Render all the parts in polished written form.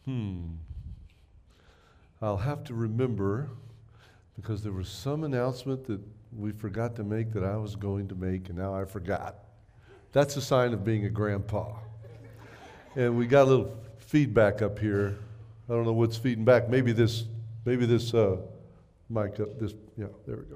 I'll have to remember, because there was some announcement that we forgot to make that I was going to make, and now I forgot. That's a sign of being a grandpa. And we got a little feedback up here. I don't know what's feeding back. Maybe this mic up. Yeah, there we go.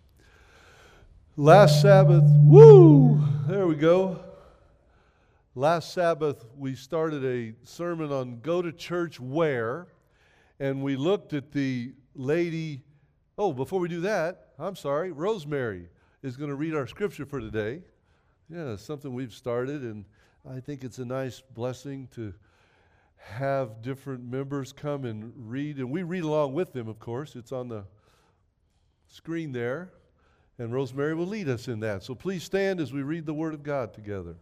Last Sabbath, there we go. Last Sabbath, we started a sermon on go to church where, and we looked at the lady. Oh, before we do that, I'm sorry, Rosemary is going to read our scripture for today. Yeah, it's something we've started, and I think it's a nice blessing to have different members come and read, and we read along with them, of course. It's on the screen there, and Rosemary will lead us in that. So please stand as we read the Word of God together.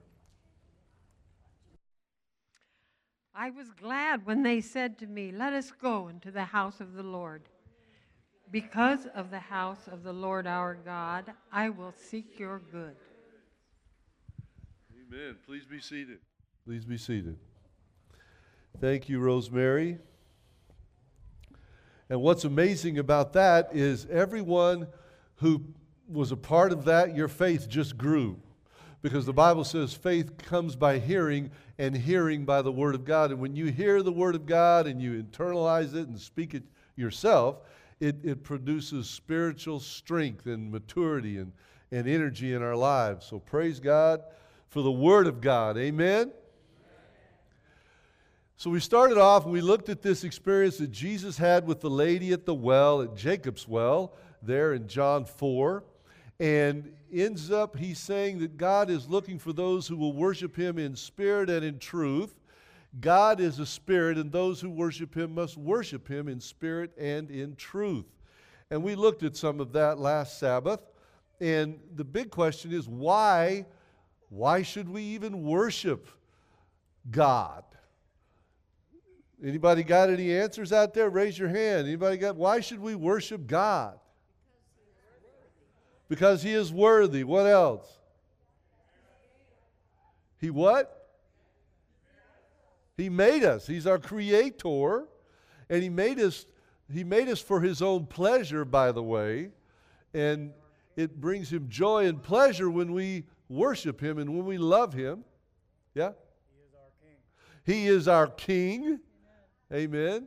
I was glad when they said to me, "Let us go into the house of the Lord. Because of the house of the Lord our God, I will seek your good." Amen. Please be seated. Please be seated. Thank you, Rosemary. And what's amazing about that is everyone who was a part of that, your faith just grew. Because the Bible says faith comes by hearing, and hearing by the Word of God. And when you hear the Word of God and you internalize it and speak it yourself, it produces spiritual strength and maturity and energy in our lives. So praise God for the Word of God. Amen? So we started off and we looked at this experience that Jesus had with the lady at the well, at Jacob's well, there in John 4. And ends up, he's saying that God is looking for those who will worship Him in spirit and in truth. God is a spirit, and those who worship Him must worship Him in spirit and in truth. And we looked at some of that last Sabbath. And the big question is, why should we even worship God? Anybody got any answers out there? Raise your hand. Anybody got, why should we worship God? Because He is worthy. What else? He what? He made us. He's our creator. And He made us for His own pleasure, by the way. And it brings Him joy and pleasure when we worship Him and when we love Him. Yeah? He is our King. Amen.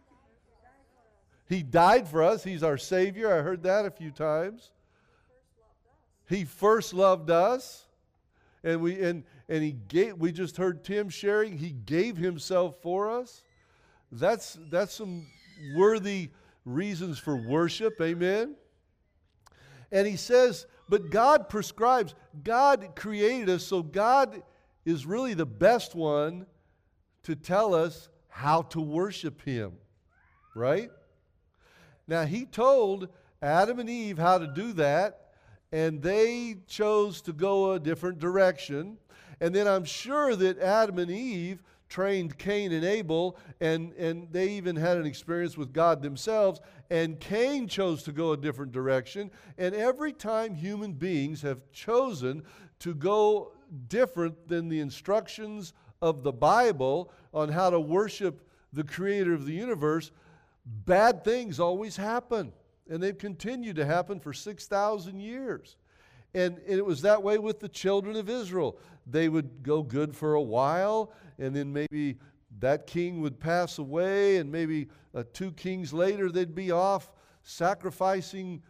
He died for us. He's our Savior. I heard that a few times. He first loved us, and He gave. We just heard Tim sharing. He gave Himself for us. That's some worthy reasons for worship. Amen. And he says, but God prescribes. God created us, so God is really the best one to tell us how to worship Him, right? Now He told Adam and Eve how to do that. And they chose to go a different direction. And then I'm sure that Adam and Eve trained Cain and Abel, and they even had an experience with God themselves. And Cain chose to go a different direction. And every time human beings have chosen to go different than the instructions of the Bible on how to worship the Creator of the universe, bad things always happen. And they've continued to happen for 6,000 years. And it was that way with the children of Israel. They would go good for a while, and then maybe that king would pass away, and maybe 2 kings later they'd be off sacrificing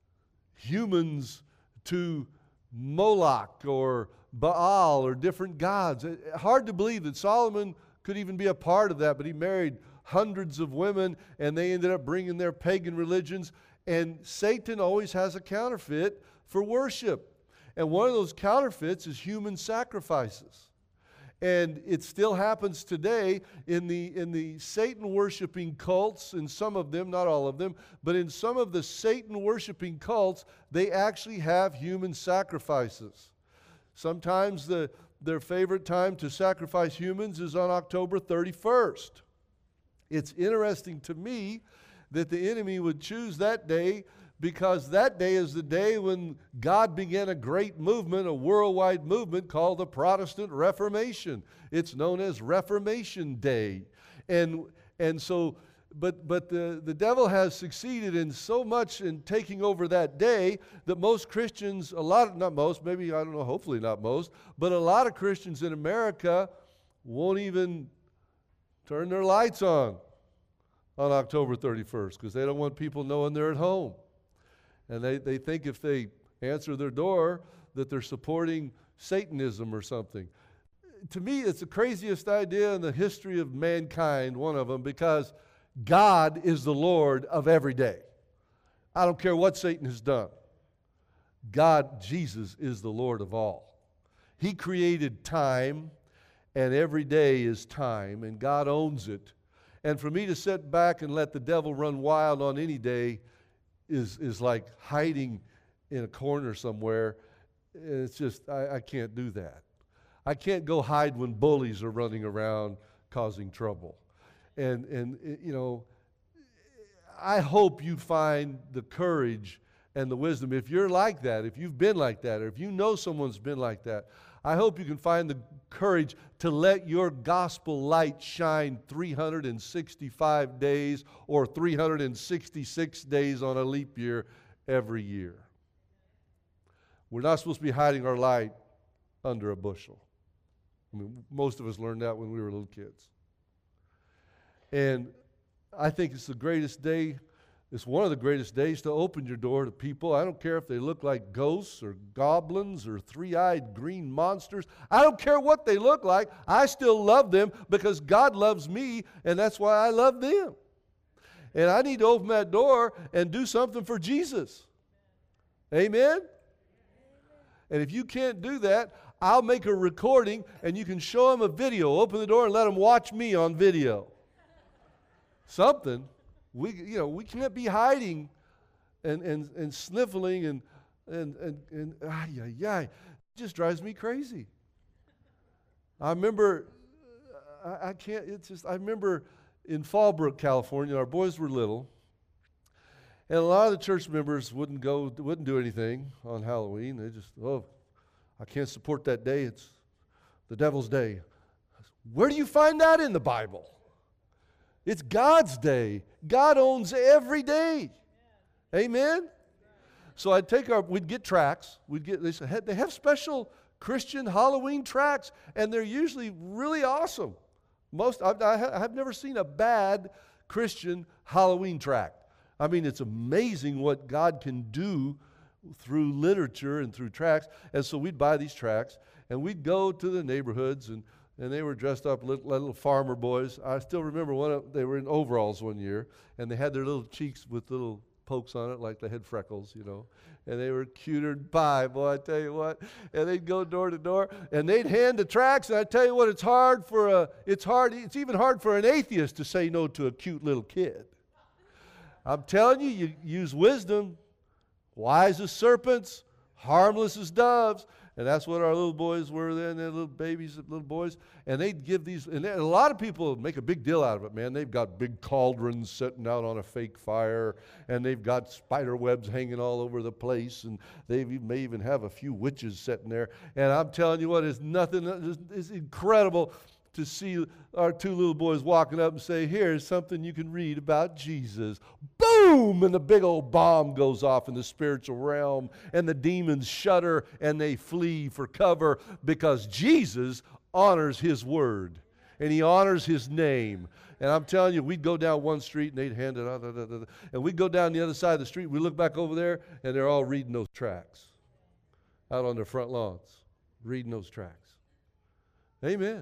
humans to Moloch or Baal or different gods. Hard to believe that Solomon could even be a part of that, but he married hundreds of women, and they ended up bringing their pagan religions. And Satan always has a counterfeit for worship. And one of those counterfeits is human sacrifices. And it still happens today in the Satan-worshiping cults, in some of them, not all of them, but in some of the Satan-worshiping cults, they actually have human sacrifices. Sometimes their favorite time to sacrifice humans is on October 31st. It's interesting to me that the enemy would choose that day, because that day is the day when God began a great movement, a worldwide movement called the Protestant Reformation. It's known as Reformation Day. And so, but the devil has succeeded in so much in taking over that day that most Christians, not most, maybe, I don't know, hopefully not most, but a lot of Christians in America won't even turn their lights on October 31st because they don't want people knowing they're at home. And they think if they answer their door that they're supporting Satanism or something. To me, it's the craziest idea in the history of mankind, one of them, because God is the Lord of every day. I don't care what Satan has done. God, Jesus, is the Lord of all. He created time, and every day is time, and God owns it. And for me to sit back and let the devil run wild on any day is like hiding in a corner somewhere. It's just, I can't do that. I can't go hide when bullies are running around causing trouble. And you know, I hope you find the courage and the wisdom. If you're like that, if you've been like that, or if you know someone's been like that, I hope you can find the courage to let your gospel light shine 365 days or 366 days on a leap year every year. We're not supposed to be hiding our light under a bushel. I mean, most of us learned that when we were little kids. And I think it's the greatest day. It's one of the greatest days to open your door to people. I don't care if they look like ghosts or goblins or three-eyed green monsters. I don't care what they look like. I still love them because God loves me, and that's why I love them. And I need to open that door and do something for Jesus. Amen? And if you can't do that, I'll make a recording, and you can show them a video. Open the door and let them watch me on video. Something. We can't be hiding and sniffling and it just drives me crazy. I remember I remember in Fallbrook, California, our boys were little, and a lot of the church members wouldn't do anything on Halloween. They just, I can't support that day. It's the devil's day. Where do you find that in the Bible? It's God's day. God owns every day. Amen? So we'd get tracts. They have special Christian Halloween tracts, and they're usually really awesome. I've never seen a bad Christian Halloween tract. I mean, it's amazing what God can do through literature and through tracts. And so we'd buy these tracts, and we'd go to the neighborhoods, and they were dressed up little farmer boys. I still remember they were in overalls one year, and they had their little cheeks with little pokes on it like they had freckles, and they were cuter than pie, boy, I tell you what. And they'd go door to door, and they'd hand the tracts, and I tell you what, it's even hard for an atheist to say no to a cute little kid. I'm telling you, you use wisdom, wise as serpents, harmless as doves. And that's what our little boys were then, they're little babies, little boys. And they'd give these, and a lot of people make a big deal out of it, man. They've got big cauldrons sitting out on a fake fire, and they've got spider webs hanging all over the place, and they may even have a few witches sitting there. And I'm telling you what, it's incredible to see our two little boys walking up and say, here's something you can read about Jesus. Boom! And the big old bomb goes off in the spiritual realm, and the demons shudder and they flee for cover because Jesus honors His word and He honors His name. And I'm telling you, we'd go down one street and they'd hand it out, and we'd go down the other side of the street. We look back over there and they're all reading those tracts out on their front lawns, reading those tracts. Amen.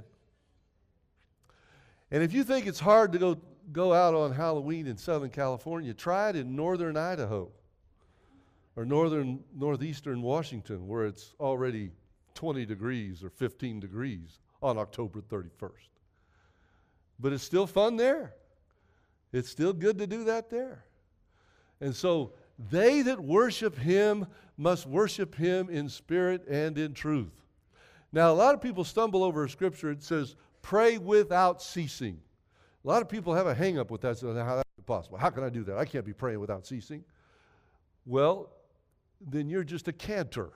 And if you think it's hard to go out on Halloween in Southern California, try it in northern Idaho or northeastern Washington, where it's already 20 degrees or 15 degrees on October 31st. But it's still fun there. It's still good to do that there. And so they that worship Him must worship Him in spirit and in truth. Now, a lot of people stumble over a scripture. It says, pray without ceasing. A lot of people have a hang-up with that. So how that's possible? How can I do that? I can't be praying without ceasing. Well, then you're just a cantor.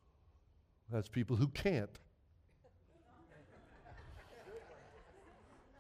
That's people who can't.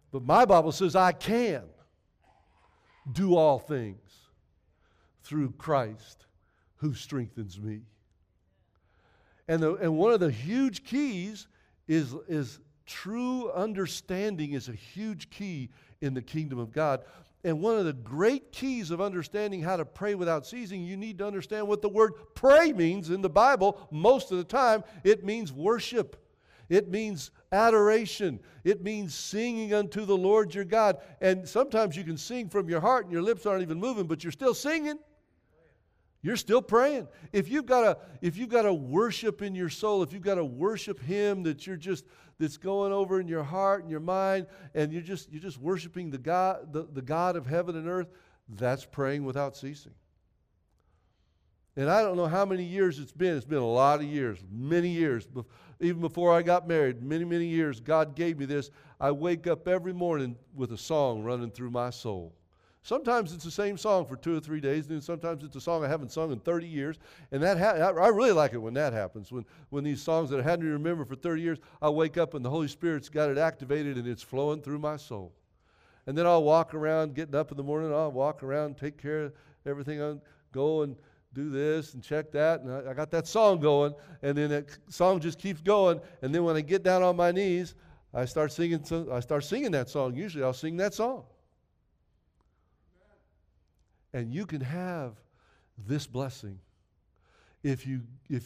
But my Bible says I can do all things through Christ who strengthens me. And one of the huge keys is true understanding is a huge key in the kingdom of God. And one of the great keys of understanding how to pray without ceasing, you need to understand what the word pray means in the Bible. Most of the time, it means worship. It means adoration. It means singing unto the Lord your God. And sometimes you can sing from your heart and your lips aren't even moving, but you're still singing. You're still praying. If you've got a worship in your soul, if you've got a worship hymn that's going over in your heart and your mind, and you're just worshiping the God of heaven and earth, that's praying without ceasing. And I don't know how many years it's been. It's been a lot of years, many years. Even before I got married, many, many years, God gave me this. I wake up every morning with a song running through my soul. Sometimes it's the same song for 2 or 3 days, and then sometimes it's a song I haven't sung in 30 years. And I really like it when that happens, when these songs that I hadn't remembered for 30 years, I wake up and the Holy Spirit's got it activated and it's flowing through my soul. And then I'll walk around, getting up in the morning, I'll walk around, take care of everything, I'll go and do this and check that, and I got that song going, and then that song just keeps going, and then when I get down on my knees, I start singing that song. Usually I'll sing that song. And you can have this blessing if you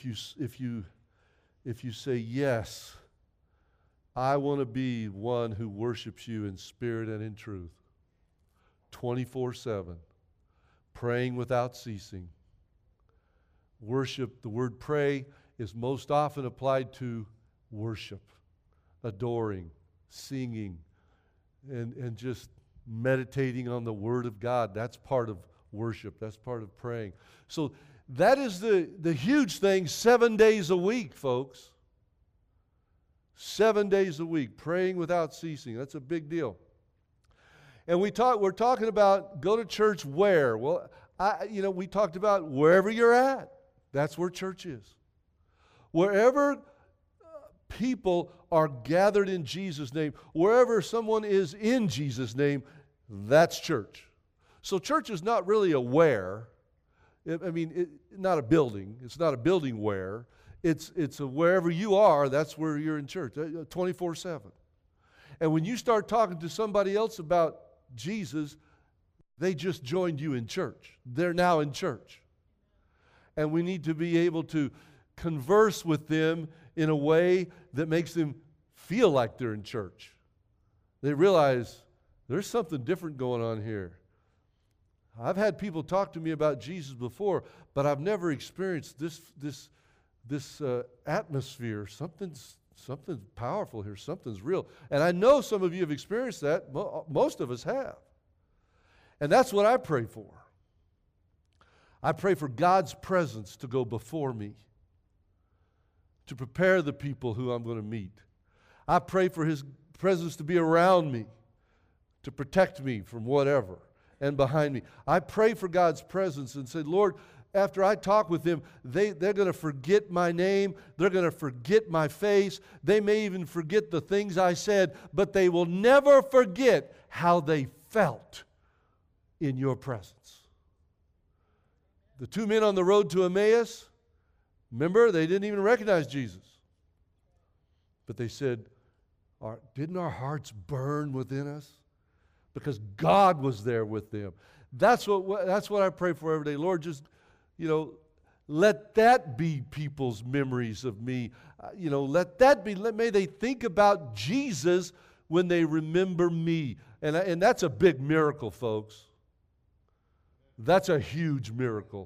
say, yes, I want to be one who worships you in spirit and in truth, 24/7, praying without ceasing. Worship, the word pray is most often applied to worship, adoring, singing, and just meditating on the Word of God. That's part of worship. That's part of praying. So that is the huge thing, 7 days a week, folks. 7 days a week, praying without ceasing. That's a big deal. And we're talking about go to church where? Well, we talked about wherever you're at. That's where church is. Wherever people are gathered in Jesus' name, wherever someone is in Jesus' name, that's church. So church is not really a where. Not a building. It's not a building where. It's a wherever you are, that's where you're in church, 24/7. And when you start talking to somebody else about Jesus, they just joined you in church. They're now in church. And we need to be able to converse with them in a way that makes them feel like they're in church. They realize there's something different going on here. I've had people talk to me about Jesus before, but I've never experienced this atmosphere. Something's powerful here. Something's real. And I know some of you have experienced that. Most of us have. And that's what I pray for. I pray for God's presence to go before me, to prepare the people who I'm going to meet. I pray for His presence to be around me, to protect me from whatever, and behind me. I pray for God's presence and say, Lord, after I talk with them, they're going to forget my name. They're going to forget my face. They may even forget the things I said, but they will never forget how they felt in your presence. The 2 men on the road to Emmaus, remember, they didn't even recognize Jesus. But they said, didn't our hearts burn within us? Because God was there with them. That's what I pray for every day. Lord, just, let that be people's memories of me. May they think about Jesus when they remember me. And that's a big miracle, folks. That's a huge miracle.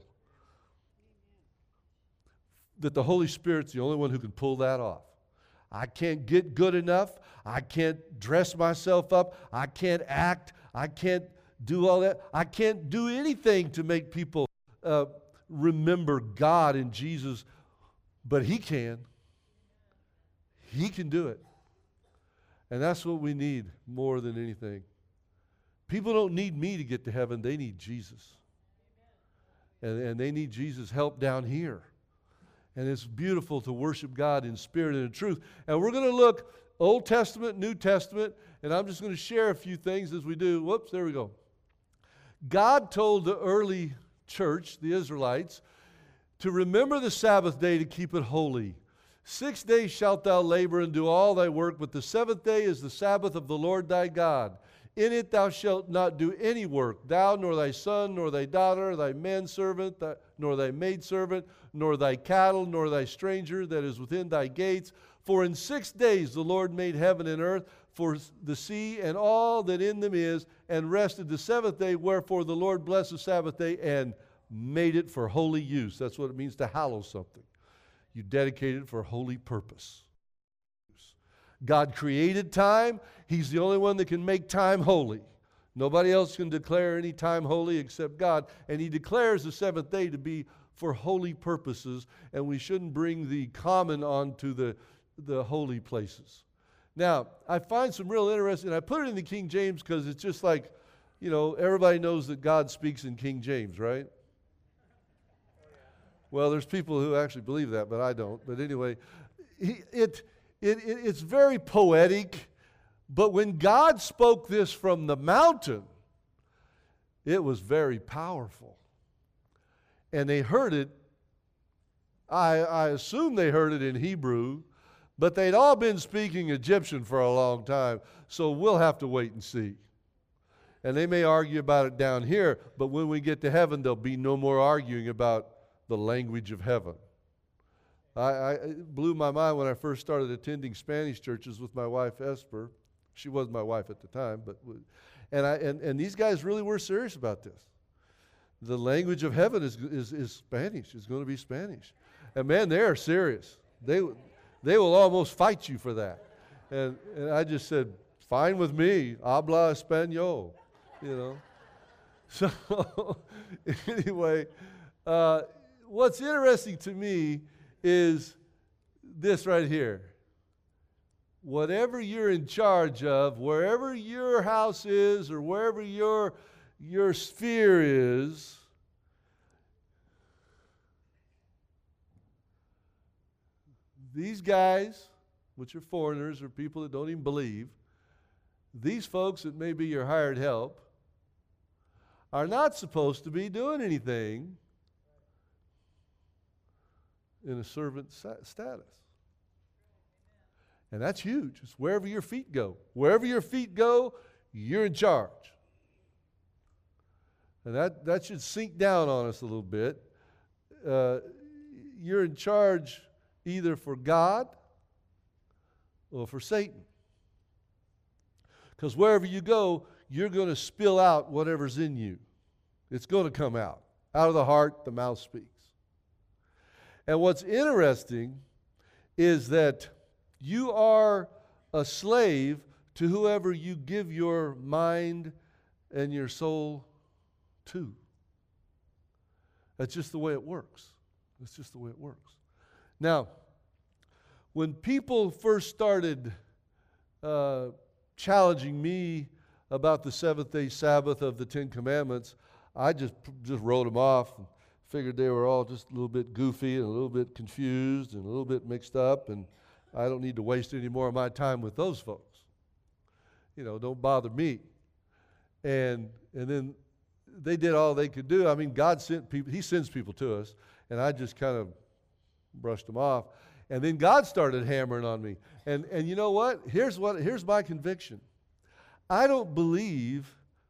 That the Holy Spirit's the only one who can pull that off. I can't get good enough. I can't dress myself up. I can't act. I can't do all that. I can't do anything to make people remember God and Jesus, but He can. He can do it. And that's what we need more than anything. People don't need me to get to heaven. They need Jesus. And they need Jesus' help down here. And it's beautiful to worship God in spirit and in truth. And we're going to look Old Testament, New Testament, and I'm just going to share a few things as we do. Whoops, there we go. God told the early church, the Israelites, to remember the Sabbath day to keep it holy. 6 days shalt thou labor and do all thy work, but the seventh day is the Sabbath of the Lord thy God. In it thou shalt not do any work, thou, nor thy son, nor thy daughter, thy manservant, nor thy maidservant, nor thy cattle, nor thy stranger that is within thy gates. For in 6 days the Lord made heaven and earth, for the sea and all that in them is, and rested the seventh day. Wherefore the Lord blessed the Sabbath day and made it for holy use. That's what it means to hallow something. You dedicate it for holy purpose. God created time. He's the only one that can make time holy. Nobody else can declare any time holy except God. And He declares the seventh day to be for holy purposes, and we shouldn't bring the common onto the holy places. Now, I find some real interesting, I put it in the King James because it's just like, everybody knows that God speaks in King James, right? Well, there's people who actually believe that, but I don't. But anyway, it's very poetic. But when God spoke this from the mountain, it was very powerful. And they heard it, I assume they heard it in Hebrew, but they'd all been speaking Egyptian for a long time, so we'll have to wait and see. And they may argue about it down here, but when we get to heaven, there'll be no more arguing about the language of heaven. It blew my mind when I first started attending Spanish churches with my wife Esper. She wasn't my wife at the time, and these guys really were serious about this. The language of heaven is Spanish. It's going to be Spanish, and man, they are serious. They will almost fight you for that. And I just said, fine with me. Habla español, So anyway, what's interesting to me is this right here. Whatever you're in charge of, wherever your house is or wherever your sphere is, these guys, which are foreigners or people that don't even believe, these folks that may be your hired help, are not supposed to be doing anything in a servant status. And that's huge. It's wherever your feet go. Wherever your feet go, you're in charge. And that should sink down on us a little bit. You're in charge either for God or for Satan. Because wherever you go, you're going to spill out whatever's in you. It's going to come out. Out of the heart, the mouth speaks. And what's interesting is that you are a slave to whoever you give your mind and your soul to. That's just the way it works. That's just the way it works. Now, when people first started challenging me about the seventh-day Sabbath of the Ten Commandments, I just wrote them off and figured they were all just a little bit goofy and a little bit confused and a little bit mixed up, and I don't need to waste any more of my time with those folks. Don't bother me. And then they did all they could do. I mean, God sent people. He sends people to us, and I just kind of brushed them off. And then God started hammering on me. And you know what? Here's my conviction. I don't believe,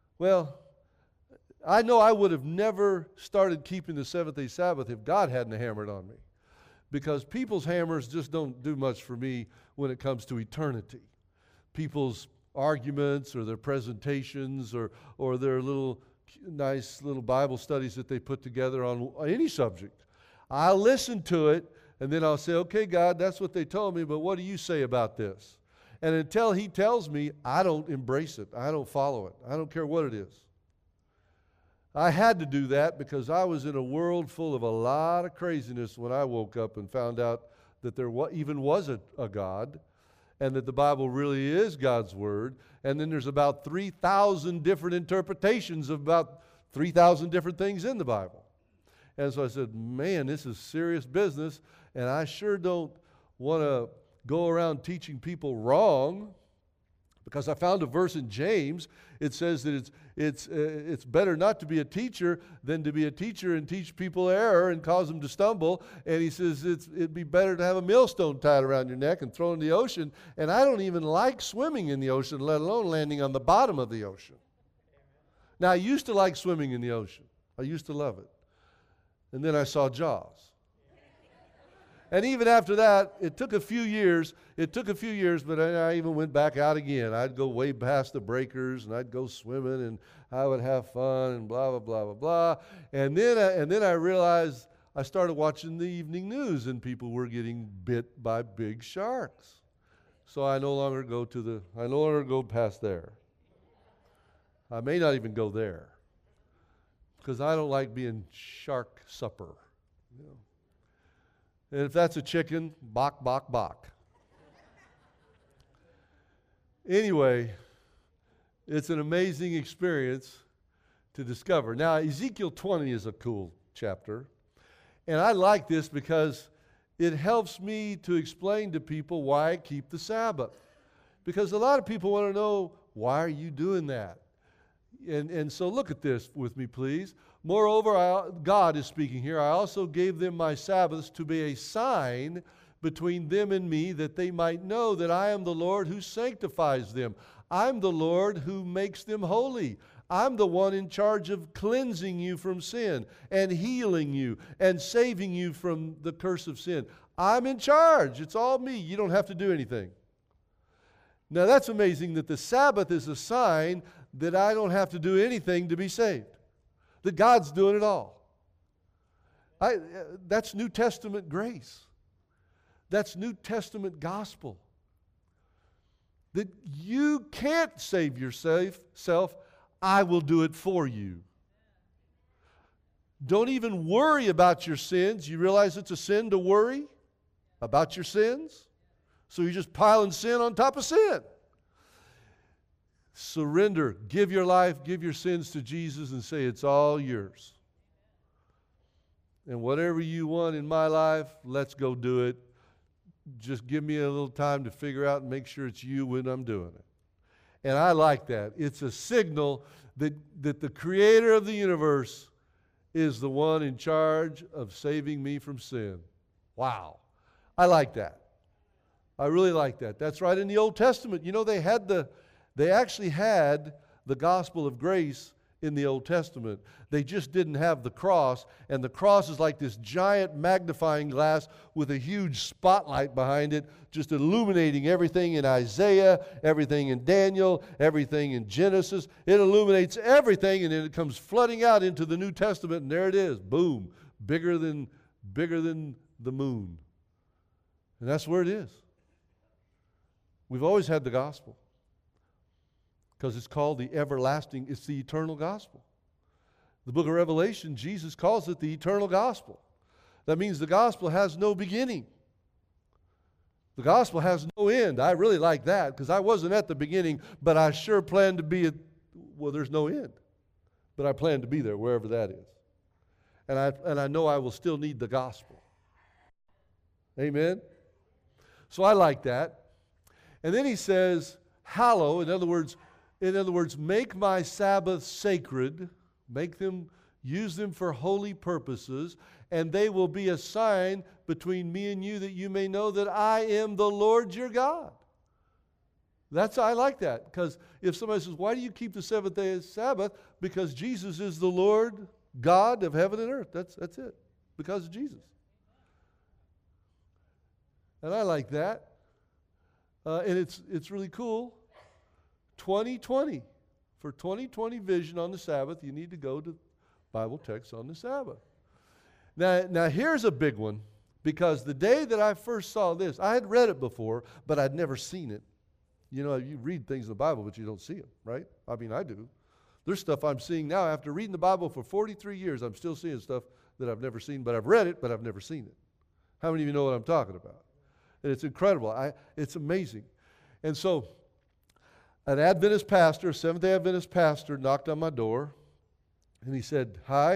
I know I would have never started keeping the seventh-day Sabbath if God hadn't hammered on me. Because people's hammers just don't do much for me when it comes to eternity. People's arguments or their presentations or their nice little Bible studies that they put together on any subject. I'll listen to it, and then I'll say, okay, God, that's what they told me, but what do you say about this? And until He tells me, I don't embrace it. I don't follow it. I don't care what it is. I had to do that because I was in a world full of a lot of craziness when I woke up and found out that there even was a God, and that the Bible really is God's Word. And then there's about 3,000 different interpretations of about 3,000 different things in the Bible. And so I said, man, this is serious business, and I sure don't want to go around teaching people wrong, because I found a verse in James. It says that it's better not to be a teacher than to be a teacher and teach people error and cause them to stumble. And he says it'd be better to have a millstone tied around your neck and thrown in the ocean. And I don't even like swimming in the ocean, let alone landing on the bottom of the ocean. Now, I used to like swimming in the ocean. I used to love it. And then I saw Jaws. And even after that, it took a few years, but I even went back out again. I'd go way past the breakers, and I'd go swimming, and I would have fun, and blah, blah, blah, blah, blah. And then I realized I started watching the evening news, and people were getting bit by big sharks. So I no longer go past there. I may not even go there, because I don't like being shark supper. You know. And if that's a chicken, bok, bok, bok. Anyway, it's an amazing experience to discover. Now, Ezekiel 20 is a cool chapter. And I like this because it helps me to explain to people why I keep the Sabbath. Because a lot of people want to know, why are you doing that? And so look at this with me, please. Moreover, God is speaking here, I also gave them my Sabbaths to be a sign between them and me, that they might know that I am the Lord who sanctifies them. I'm the Lord who makes them holy. I'm the one in charge of cleansing you from sin and healing you and saving you from the curse of sin. I'm in charge. It's all me. You don't have to do anything. Now, that's amazing that the Sabbath is a sign that I don't have to do anything to be saved. That God's doing it all. That's New Testament grace. That's New Testament gospel. That you can't save yourself. I will do it for you. Don't even worry about your sins. You realize it's a sin to worry about your sins? So you're just piling sin on top of sin. Surrender. Give your life, give your sins to Jesus and say, it's all yours. And whatever you want in my life, let's go do it. Just give me a little time to figure out and make sure it's you when I'm doing it. And I like that. It's a signal that the creator of the universe is the one in charge of saving me from sin. Wow. I like that. I really like that. That's right in the Old Testament. You know, they actually had the gospel of grace in the Old Testament. They just didn't have the cross, and the cross is like this giant magnifying glass with a huge spotlight behind it, just illuminating everything in Isaiah, everything in Daniel, everything in Genesis. It illuminates everything, and then it comes flooding out into the New Testament, and there it is. Boom. Bigger than the moon. And that's where it is. We've always had the gospel. Because it's called the everlasting, it's the eternal gospel. The book of Revelation, Jesus calls it the eternal gospel. That means the gospel has no beginning. The gospel has no end. I really like that because I wasn't at the beginning, but I sure plan to be there's no end. But I plan to be there wherever that is. And I know I will still need the gospel. Amen? So I like that. And then he says, hallow, in other words, make my Sabbaths sacred, use them for holy purposes, and they will be a sign between me and you that you may know that I am the Lord your God. I like that, because if somebody says, why do you keep the seventh day as Sabbath? Because Jesus is the Lord God of heaven and earth. That's it, because of Jesus. And I like that. And it's really cool. 2020. For 2020 vision on the Sabbath, you need to go to Bible texts on the Sabbath. Now here's a big one, because the day that I first saw this, I had read it before, but I'd never seen it. You know, you read things in the Bible, but you don't see them, right? I mean, I do. There's stuff I'm seeing now. After reading the Bible for 43 years, I'm still seeing stuff that I've never seen, but I've read it, but I've never seen it. How many of you know what I'm talking about? And it's incredible. It's amazing. And so, an Adventist pastor, a Seventh-day Adventist pastor, knocked on my door, and he said, hi,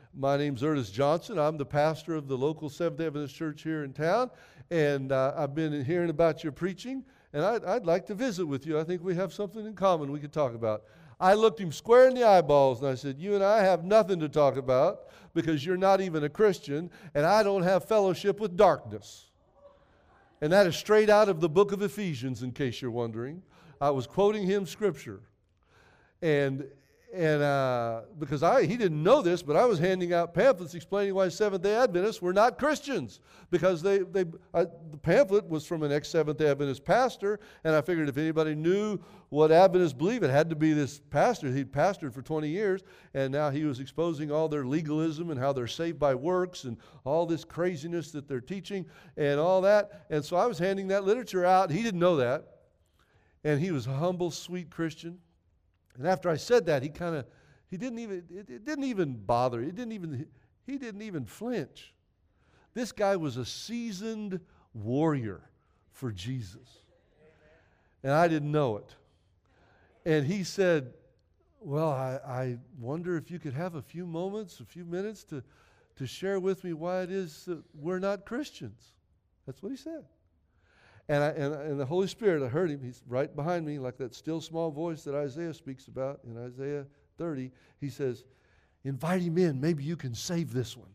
My name's Ernest Johnson. I'm the pastor of the local Seventh-day Adventist church here in town, and I've been hearing about your preaching, and I'd like to visit with you. I think we have something in common we could talk about. I looked him square in the eyeballs, and I said, you and I have nothing to talk about because you're not even a Christian, and I don't have fellowship with darkness. And that is straight out of the book of Ephesians, in case you're wondering. I was quoting him scripture. And because he didn't know this, but I was handing out pamphlets explaining why Seventh-day Adventists were not Christians. Because the pamphlet was from an ex-Seventh-day Adventist pastor, and I figured if anybody knew what Adventists believe, it had to be this pastor. He'd pastored for 20 years, and now he was exposing all their legalism and how they're saved by works and all this craziness that they're teaching and all that. And so I was handing that literature out. He didn't know that. And he was a humble, sweet Christian. And after I said that, it didn't even bother. He didn't even flinch. This guy was a seasoned warrior for Jesus. And I didn't know it. And he said, well, I wonder if you could have a few minutes to share with me why it is that we're not Christians. That's what he said. And the Holy Spirit, I heard him. He's right behind me, like that still small voice that Isaiah speaks about in Isaiah 30. He says, invite him in. Maybe you can save this one.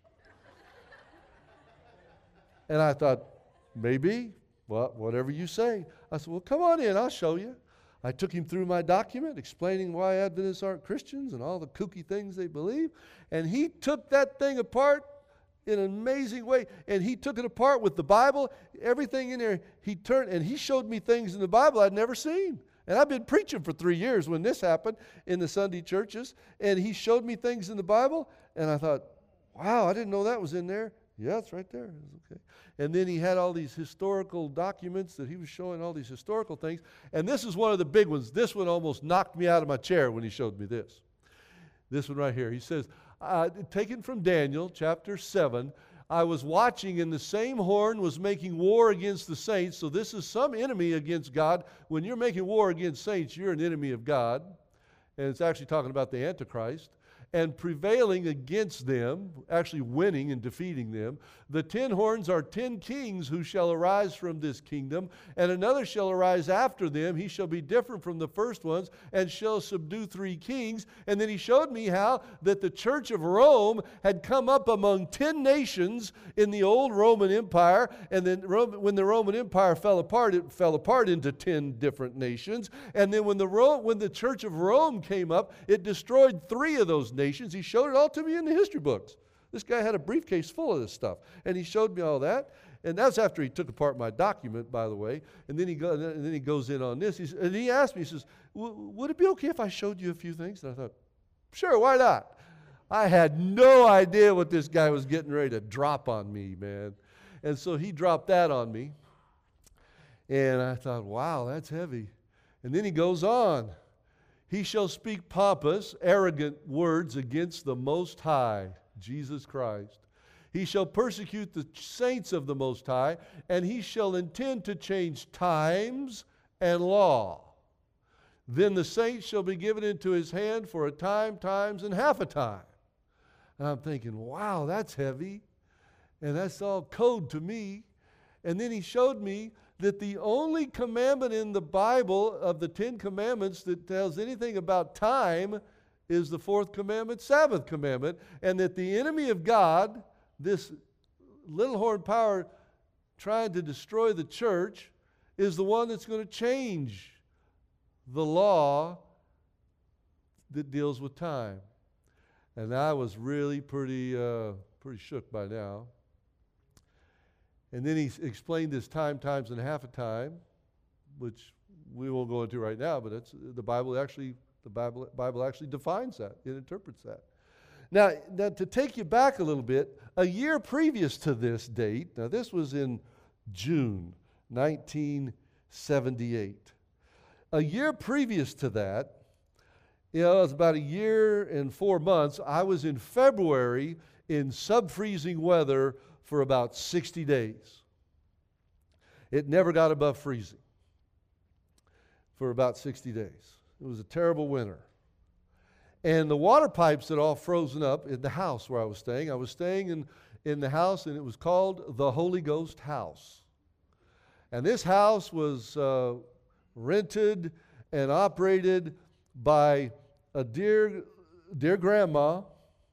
And I thought, maybe. Well, whatever you say. I said, well, come on in. I'll show you. I took him through my document explaining why Adventists aren't Christians and all the kooky things they believe. And he took that thing apart in an amazing way, and he took it apart with the Bible, everything in there. He turned, and he showed me things in the Bible I'd never seen. And I've been preaching for 3 years when this happened in the Sunday churches, and he showed me things in the Bible, and I thought, wow, I didn't know that was in there. Yeah, it's right there. Okay. And then he had all these historical documents that he was showing, all these historical things, and this is one of the big ones. This one almost knocked me out of my chair when he showed me this. This one right here. He says, taken from Daniel chapter 7, I was watching, and the same horn was making war against the saints. So this is some enemy against God. When you're making war against saints, you're an enemy of God. And it's actually talking about the Antichrist. And prevailing against them, actually winning and defeating them. The 10 horns are 10 kings who shall arise from this kingdom, and another shall arise after them. He shall be different from the first ones, and shall subdue 3 kings. And then he showed me how that the church of Rome had come up among 10 nations in the old Roman Empire, and then when the Roman Empire fell apart, it fell apart into 10 different nations. And then when the church of Rome came up, it destroyed 3 of those nations. He showed it all to me in the history books. This guy had a briefcase full of this stuff, and he showed me all that. And that's after he took apart my document, by the way. And then he goes in on this. And he asked me, he says, would it be okay if I showed you a few things? And I thought, sure, why not? I had no idea what this guy was getting ready to drop on me, man. And so he dropped that on me. And I thought, wow, that's heavy. And then he goes on. He shall speak pompous, arrogant words against the Most High, Jesus Christ. He shall persecute the saints of the Most High, and he shall intend to change times and law. Then the saints shall be given into his hand for a time, times, and half a time. And I'm thinking, wow, that's heavy. And that's all code to me. And then he showed me that the only commandment in the Bible of the 10 commandments that tells anything about time is the 4th commandment, Sabbath commandment, and that the enemy of God, this little horn power trying to destroy the church, is the one that's going to change the law that deals with time. And I was really pretty shook by now. And then he explained this time, times, and half a time, which we won't go into right now, but it's the Bible actually defines that. It interprets that. Now, to take you back a little bit, a year previous to this date, now this was in June 1978. A year previous to that, it was about a year and 4 months, I was in February in sub-freezing weather for about 60 days. It never got above freezing for about 60 days. It was a terrible winter. And the water pipes had all frozen up in the house where I was staying. I was staying in the house, and it was called the Holy Ghost House. And this house was rented and operated by a dear grandma,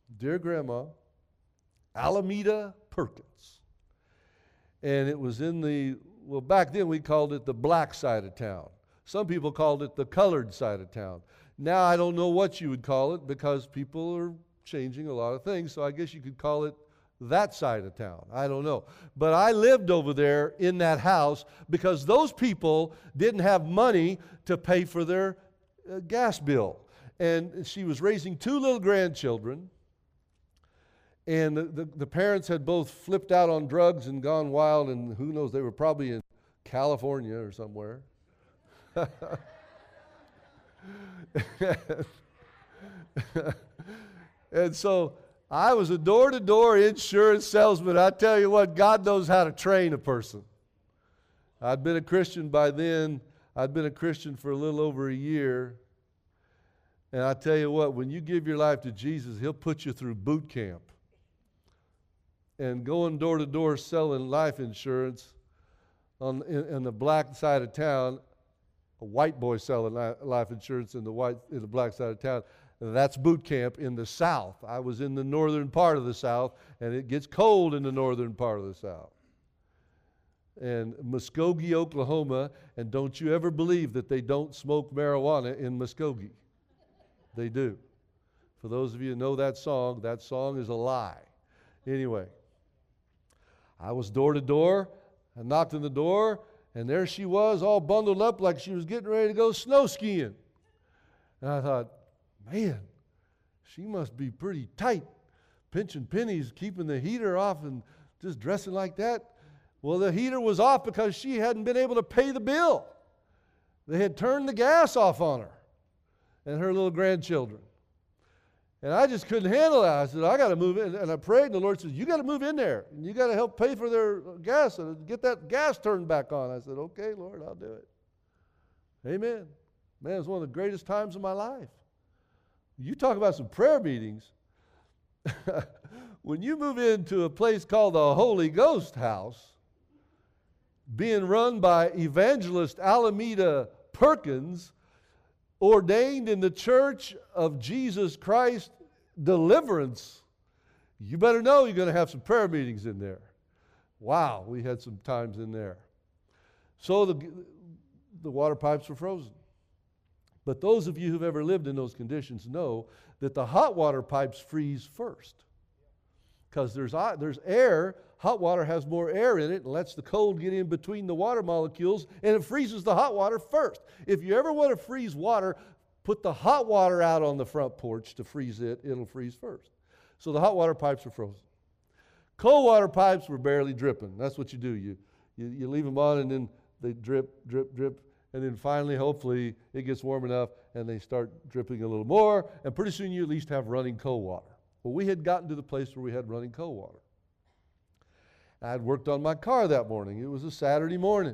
Alameda Perkins. And it was back then we called it the black side of town. Some people called it the colored side of town. Now I don't know what you would call it because people are changing a lot of things, so I guess you could call it that side of town. I don't know. But I lived over there in that house because those people didn't have money to pay for their gas bill. And she was raising 2 little grandchildren. And the parents had both flipped out on drugs and gone wild, and who knows, they were probably in California or somewhere. And so I was a door-to-door insurance salesman. I tell you what, God knows how to train a person. I'd been a Christian by then. I'd been a Christian for a little over a year. And I tell you what, when you give your life to Jesus, He'll put you through boot camp. And going door to door selling life insurance in the black side of town, a white boy selling life insurance in the black side of town, that's boot camp in the South. I was in the northern part of the South, and it gets cold in the northern part of the South. And Muskogee, Oklahoma, and don't you ever believe that they don't smoke marijuana in Muskogee. They do. For those of you who know that song is a lie. Anyway, I was door to door. I knocked on the door, and there she was, all bundled up like she was getting ready to go snow skiing. And I thought, man, she must be pretty tight, pinching pennies, keeping the heater off, and just dressing like that. Well, the heater was off because she hadn't been able to pay the bill. They had turned the gas off on her and her little grandchildren. And I just couldn't handle that. I said, I got to move in. And I prayed, and the Lord said, you got to move in there. And you got to help pay for their gas and get that gas turned back on. I said, okay, Lord, I'll do it. Amen. Man, it was one of the greatest times of my life. You talk about some prayer meetings. When you move into a place called the Holy Ghost House, being run by evangelist Alameda Perkins, ordained in the Church of Jesus Christ Deliverance, you better know you're going to have some prayer meetings in there. Wow, we had some times in there. So the water pipes were frozen. But those of you who've ever lived in those conditions know that the hot water pipes freeze first. Because there's air, hot water has more air in it and lets the cold get in between the water molecules, and it freezes the hot water first. If you ever want to freeze water, put the hot water out on the front porch to freeze it. It'll freeze first. So the hot water pipes were frozen. Cold water pipes were barely dripping. That's what you do. You leave them on, and then they drip, drip, drip. And then finally, hopefully, it gets warm enough, and they start dripping a little more. And pretty soon, you at least have running cold water. Well, we had gotten to the place where we had running cold water. I had worked on my car that morning. It was a Saturday morning.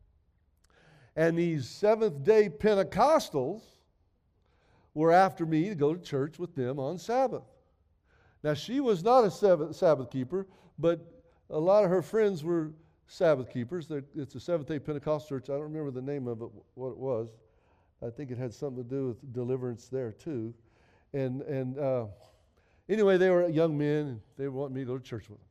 And these Seventh-day Pentecostals were after me to go to church with them on Sabbath. Now, she was not a Sabbath keeper, but a lot of her friends were Sabbath keepers. It's a Seventh-day Pentecostal church. I don't remember the name of it, what it was. I think it had something to do with deliverance there, too. And anyway, they were young men, and they wanted me to go to church with them.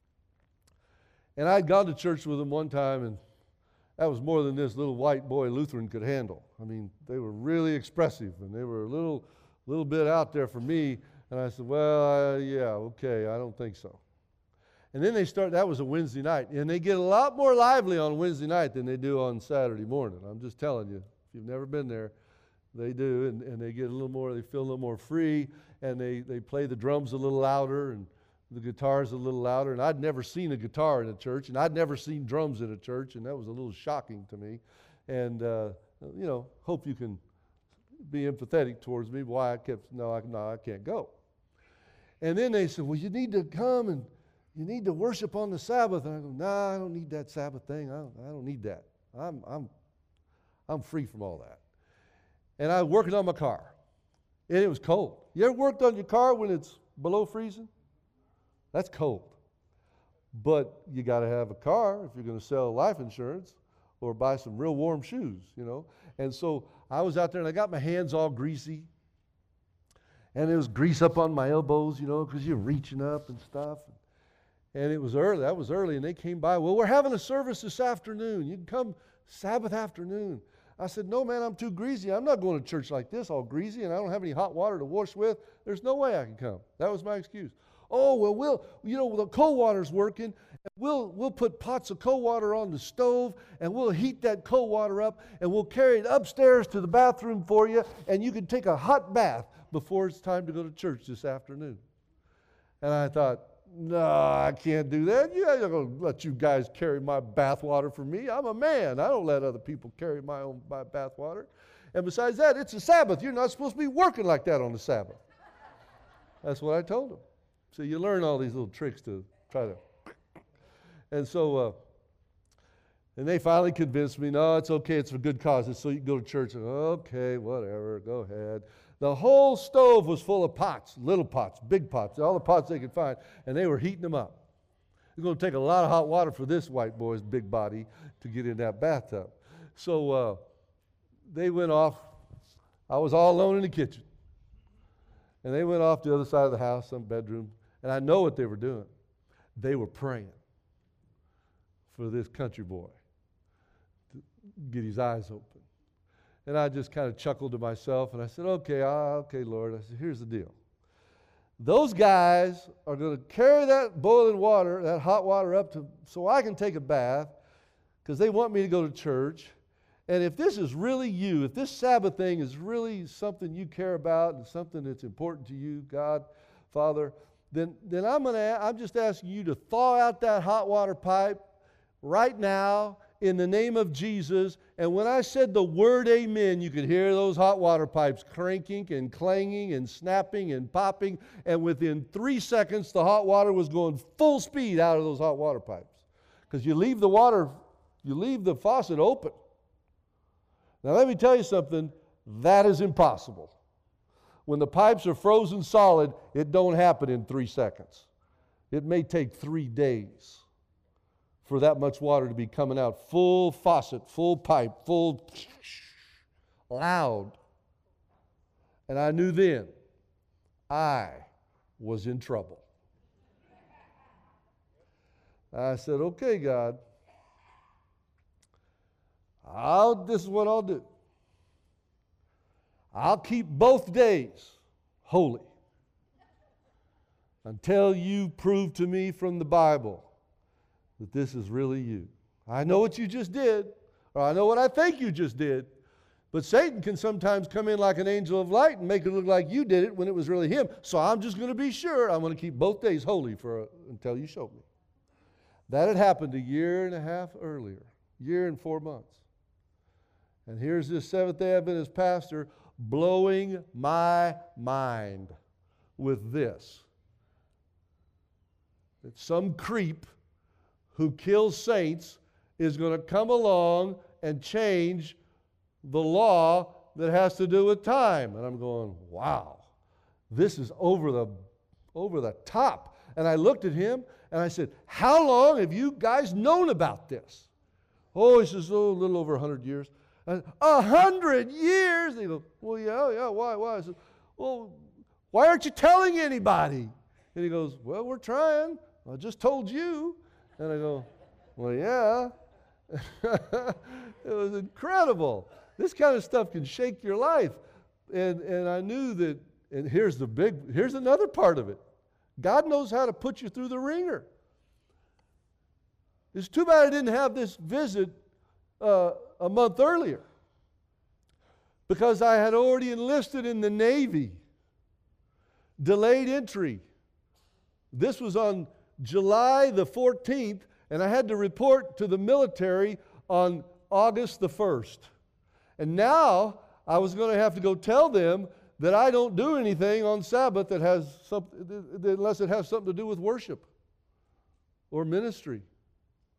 And I'd gone to church with them one time, and that was more than this little white boy Lutheran could handle. I mean, they were really expressive, and they were a little bit out there for me. And I said, well, yeah, okay, I don't think so. And then that was a Wednesday night, and they get a lot more lively on Wednesday night than they do on Saturday morning. I'm just telling you, if you've never been there, they do, and they get a little more, they feel a little more free, and they play the drums a little louder, and the guitar's a little louder. And I'd never seen a guitar in a church, and I'd never seen drums in a church, and that was a little shocking to me. And, hope you can be empathetic towards me, why I kept, I can't go. And then they said, well, you need to come and you need to worship on the Sabbath. And I go, no, I don't need that Sabbath thing. I don't need that. I'm free from all that. And I was working on my car. And it was cold. You ever worked on your car when it's below freezing? That's cold. But you got to have a car if you're going to sell life insurance or buy some real warm shoes, you know. And so I was out there and I got my hands all greasy. And there was grease up on my elbows, you know, because you're reaching up and stuff. And it was early. That was early. And they came by. Well, we're having a service this afternoon. You can come Sabbath afternoon. I said, no, man, I'm too greasy. I'm not going to church like this all greasy, and I don't have any hot water to wash with. There's no way I can come. That was my excuse. Oh, well, the cold water's working. We'll put pots of cold water on the stove, and we'll heat that cold water up, and we'll carry it upstairs to the bathroom for you, and you can take a hot bath before it's time to go to church this afternoon. And I thought, no, I can't do that. I'm not going to let you guys carry my bath water for me. I'm a man. I don't let other people carry my bath water. And besides that, it's a Sabbath. You're not supposed to be working like that on the Sabbath. That's what I told them. So you learn all these little tricks to try to. And so, and they finally convinced me, no, it's okay. It's for good cause. It's so you can go to church. Okay, whatever. Go ahead. The whole stove was full of pots, little pots, big pots, all the pots they could find, and they were heating them up. It's going to take a lot of hot water for this white boy's big body to get in that bathtub. So they went off. I was all alone in the kitchen. And they went off to the other side of the house, some bedroom, and I know what they were doing. They were praying for this country boy to get his eyes open. And I just kind of chuckled to myself, and I said, okay, Lord. I said, here's the deal. Those guys are going to carry that boiling water, that hot water up so I can take a bath, because they want me to go to church. And if this is really you, if this Sabbath thing is really something you care about and something that's important to you, God, Father, then I'm just asking you to thaw out that hot water pipe right now, in the name of Jesus. And when I said the word amen, you could hear those hot water pipes cranking and clanging and snapping and popping. And within 3 seconds, the hot water was going full speed out of those hot water pipes. Because you leave the faucet open. Now let me tell you something, that is impossible. When the pipes are frozen solid, it don't happen in 3 seconds. It may take 3 days for that much water to be coming out, full faucet, full pipe, full, loud. And I knew then I was in trouble. I said, okay, God, this is what I'll do. I'll keep both days holy until you prove to me from the Bible that this is really you. I know what you just did, or I know what I think you just did, but Satan can sometimes come in like an angel of light and make it look like you did it when it was really him. So I'm just going to be sure. I'm going to keep both days holy until you show me. That had happened a year and a half earlier, year and 4 months. And here's this Seventh-day Adventist pastor blowing my mind with this. That some creep who kills saints is going to come along and change the law that has to do with time. And I'm going, wow, this is over the top. And I looked at him and I said, how long have you guys known about this? Oh, he says, a little over 100 years. 100 years? They go, well, yeah, why? I said, well, why aren't you telling anybody? And he goes, well, we're trying. I just told you. And I go, well, yeah. It was incredible. This kind of stuff can shake your life. And I knew that, and here's another part of it. God knows how to put you through the ringer. It's too bad I didn't have this visit a month earlier, because I had already enlisted in the Navy. Delayed entry. This was on July the 14th, and I had to report to the military on August the 1st. And now I was going to have to go tell them that I don't do anything on Sabbath unless it has something to do with worship or ministry.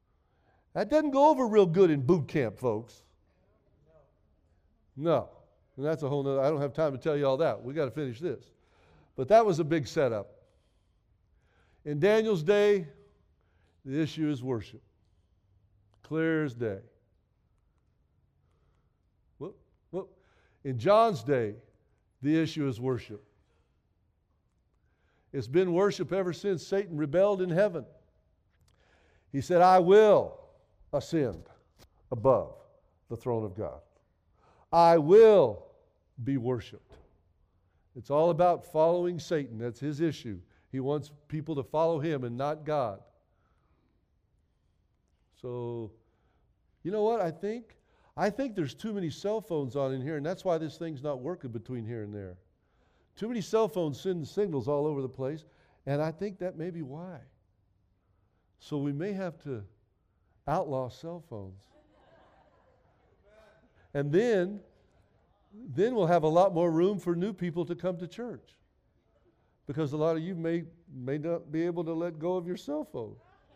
That doesn't go over real good in boot camp, folks. No, And that's a whole nother, I don't have time to tell you all that. We got to finish this. But that was a big setup. In Daniel's day, the issue is worship. Clear as day. Whoop. In John's day, the issue is worship. It's been worship ever since Satan rebelled in heaven. He said, I will ascend above the throne of God. I will be worshiped. It's all about following Satan. That's his issue. He wants people to follow him and not God. So, you know what I think? I think there's too many cell phones on in here, and that's why this thing's not working between here and there. Too many cell phones send signals all over the place, and I think that may be why. So we may have to outlaw cell phones. And then we'll have a lot more room for new people to come to church. Because a lot of you may not be able to let go of your cell phone.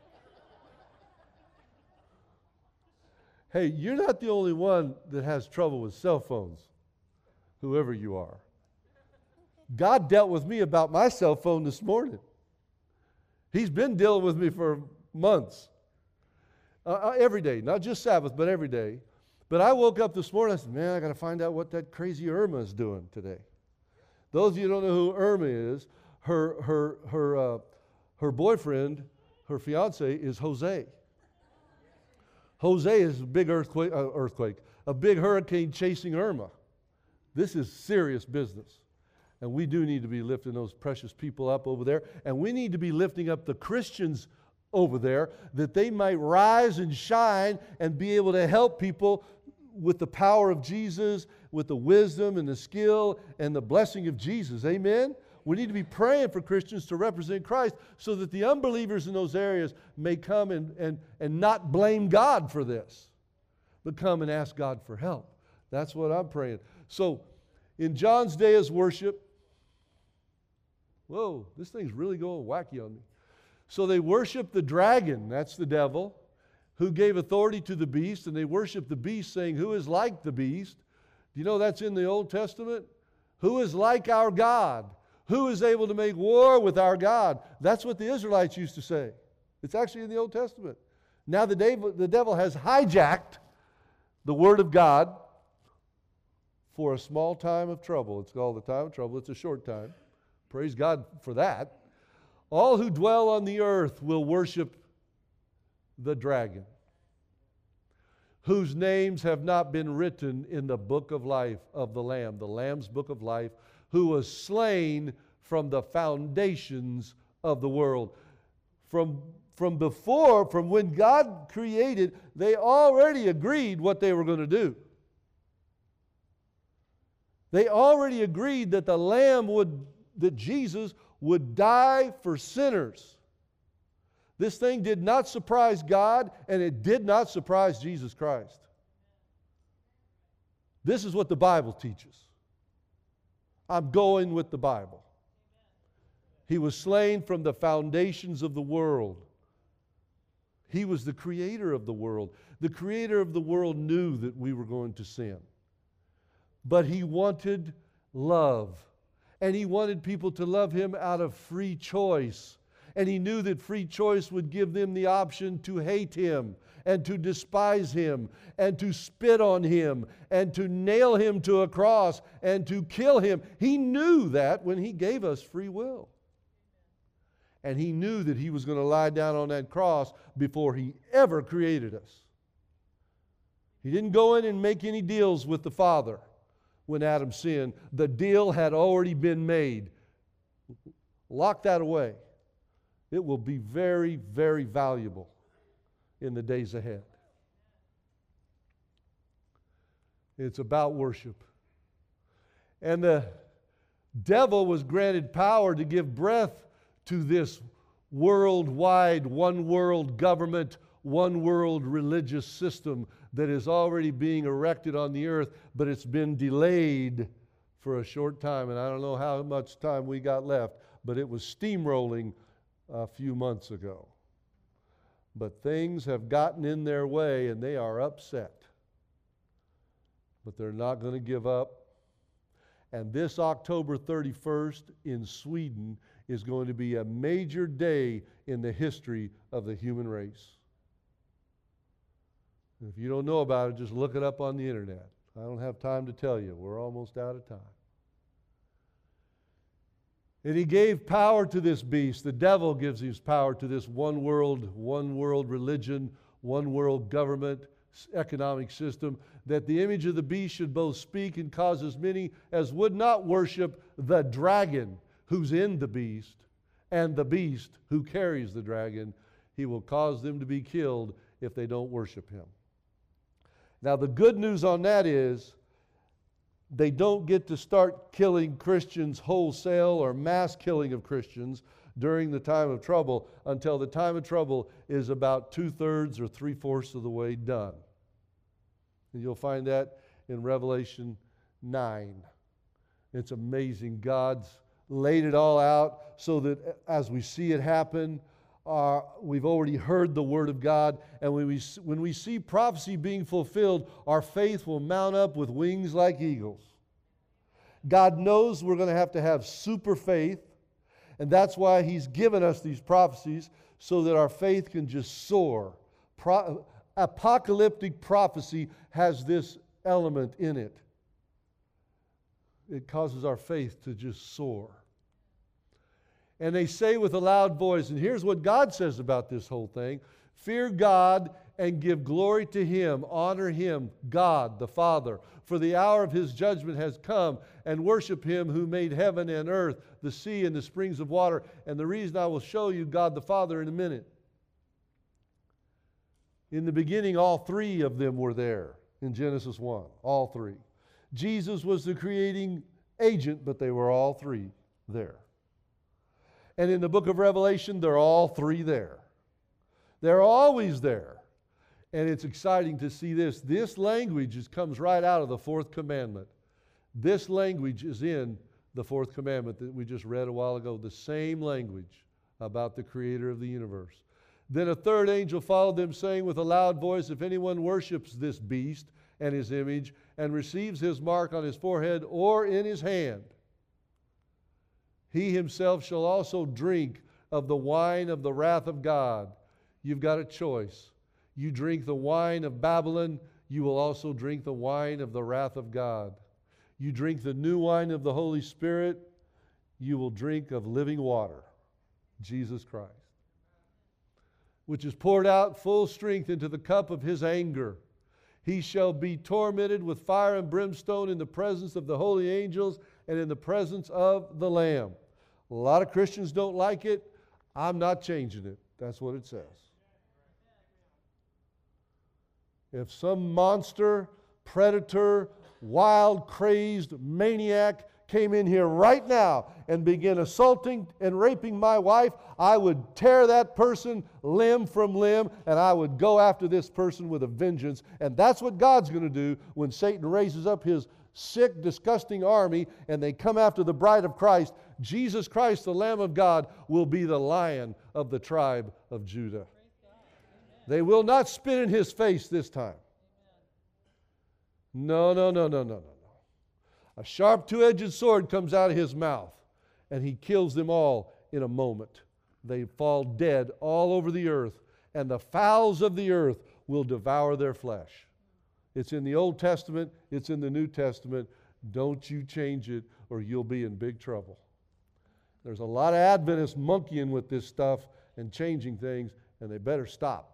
Hey, you're not the only one that has trouble with cell phones, whoever you are. God dealt with me about my cell phone this morning. He's been dealing with me for months. Every day, not just Sabbath, but every day. But I woke up this morning, I said, man, I got to find out what that crazy Irma is doing today. Those of you who don't know who Irma is, her boyfriend, her fiance, is Jose. Jose is a big a big hurricane chasing Irma. This is serious business. And we do need to be lifting those precious people up over there. And we need to be lifting up the Christians over there that they might rise and shine and be able to help people with the power of Jesus, with the wisdom and the skill and the blessing of Jesus. Amen? We need to be praying for Christians to represent Christ so that the unbelievers in those areas may come and not blame God for this, but come and ask God for help. That's what I'm praying. So, in John's day as worship, whoa, this thing's really going wacky on me. So they worship the dragon, that's the devil, who gave authority to the beast, and they worship the beast, saying, who is like the beast? Do you know that's in the Old Testament? Who is like our God? Who is able to make war with our God? That's what the Israelites used to say. It's actually in the Old Testament. Now the devil has hijacked the Word of God for a small time of trouble. It's called the time of trouble. It's a short time. Praise God for that. All who dwell on the earth will worship the dragon, whose names have not been written in the book of life of the Lamb's book of life, who was slain from the foundations of the world. From when God created, they already agreed what they were going to do. They already agreed that that Jesus would die for sinners. This thing did not surprise God, and it did not surprise Jesus Christ. This is what the Bible teaches. I'm going with the Bible. He was slain from the foundations of the world. He was the creator of the world. The creator of the world knew that we were going to sin. But he wanted love. And he wanted people to love him out of free choice. And he knew that free choice would give them the option to hate him and to despise him and to spit on him and to nail him to a cross and to kill him. He knew that when he gave us free will. And he knew that he was going to lie down on that cross before he ever created us. He didn't go in and make any deals with the Father when Adam sinned. The deal had already been made. Lock that away. It will be very, very valuable in the days ahead. It's about worship. And the devil was granted power to give breath to this worldwide, one world government, one world religious system that is already being erected on the earth, but it's been delayed for a short time. And I don't know how much time we got left, but it was steamrolling a few months ago. But things have gotten in their way and they are upset. But they're not going to give up. And this October 31st in Sweden is going to be a major day in the history of the human race. If you don't know about it, just look it up on the internet. I don't have time to tell you. We're almost out of time. And he gave power to this beast. The devil gives his power to this one world religion, one world government, economic system, that the image of the beast should both speak and cause as many as would not worship the dragon who's in the beast, and the beast who carries the dragon. He will cause them to be killed if they don't worship him. Now, the good news on that is they don't get to start killing Christians wholesale or mass killing of Christians during the time of trouble until the time of trouble is about 2/3 or 3/4 of the way done. And you'll find that in Revelation 9. It's amazing. God's laid it all out so that as we see it happen, we've already heard the Word of God, and when we see prophecy being fulfilled, our faith will mount up with wings like eagles. God knows we're going to have super faith, and that's why He's given us these prophecies so that our faith can just soar. Apocalyptic prophecy has this element in it. It causes our faith to just soar. And they say with a loud voice, and here's what God says about this whole thing: fear God and give glory to Him, honor Him, God the Father, for the hour of His judgment has come, and worship Him who made heaven and earth, the sea and the springs of water. And the reason I will show you God the Father in a minute. In the beginning, all three of them were there in Genesis 1, all three. Jesus was the creating agent, but they were all three there. And in the book of Revelation, they're all three there. They're always there. And it's exciting to see this. This language comes right out of the fourth commandment. This language is in the fourth commandment that we just read a while ago. The same language about the creator of the universe. Then a third angel followed them, saying with a loud voice, if anyone worships this beast and his image, and receives his mark on his forehead or in his hand, he himself shall also drink of the wine of the wrath of God. You've got a choice. You drink the wine of Babylon, you will also drink the wine of the wrath of God. You drink the new wine of the Holy Spirit, you will drink of living water, Jesus Christ, which is poured out full strength into the cup of His anger. He shall be tormented with fire and brimstone in the presence of the holy angels and in the presence of the Lamb. A lot of Christians don't like it. I'm not changing it. That's what it says. If some monster, predator, wild, crazed maniac came in here right now and began assaulting and raping my wife, I would tear that person limb from limb, and I would go after this person with a vengeance. And that's what God's going to do when Satan raises up his sick, disgusting army and they come after the bride of Christ. Jesus Christ, the Lamb of God, will be the Lion of the tribe of Judah. They will not spit in His face this time. No. A sharp two-edged sword comes out of His mouth, and He kills them all in a moment. They fall dead all over the earth, and the fowls of the earth will devour their flesh. It's in the Old Testament, it's in the New Testament. Don't you change it, or you'll be in big trouble. There's a lot of Adventists monkeying with this stuff and changing things, and they better stop.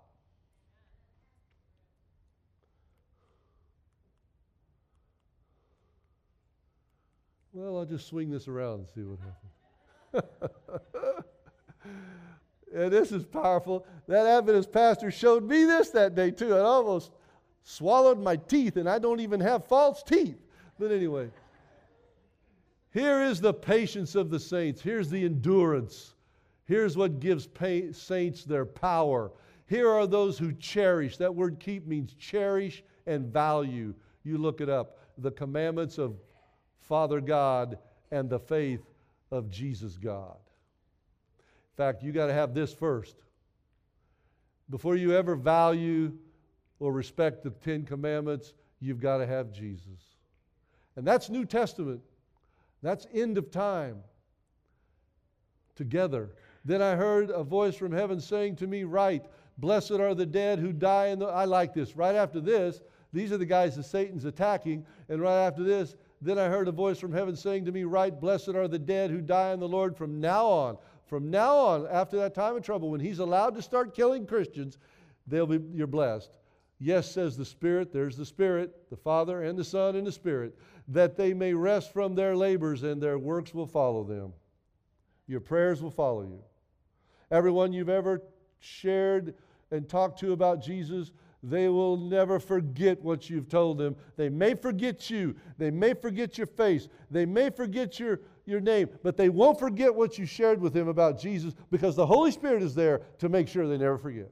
Well, I'll just swing this around and see what happens. And this is powerful. That Adventist pastor showed me this that day too. I almost swallowed my teeth, and I don't even have false teeth. But anyway, here is the patience of the saints. Here's the endurance. Here's what gives saints their power. Here are those who cherish. That word keep means cherish and value. You look it up. The commandments of Father God and the faith of Jesus God. In fact, you got to have this first. Before you ever value or respect the Ten Commandments, you've got to have Jesus. And that's New Testament. That's end of time. Together. Then I heard a voice from heaven saying to me, write, blessed are the dead who die in the... I like this. Right after this, these are the guys that Satan's attacking. And right after this, then I heard a voice from heaven saying to me, write, blessed are the dead who die in the Lord from now on. From now on, after that time of trouble, when he's allowed to start killing Christians, you're blessed. Yes, says the Spirit, there's the Spirit, the Father and the Son and the Spirit, that they may rest from their labors and their works will follow them. Your prayers will follow you. Everyone you've ever shared and talked to about Jesus, they will never forget what you've told them. They may forget you. They may forget your face. They may forget your name, but they won't forget what you shared with them about Jesus because the Holy Spirit is there to make sure they never forget.